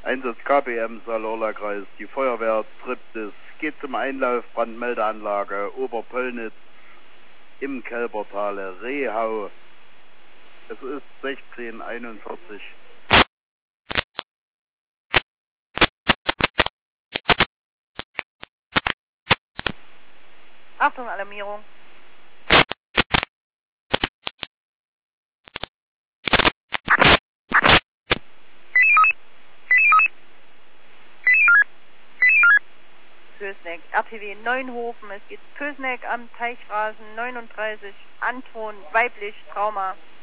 Einsatz KBM Salorla-Kreis, die Feuerwehr Triptis geht zum Einlauf Brandmeldeanlage Oberpöllnitz im Kelbertale Rehau. Es ist 16:41. Achtung, Alarmierung. Pösneck, RTW Neunhofen, es geht Pösneck am Teichrasen 39, Anton, weiblich, Trauma.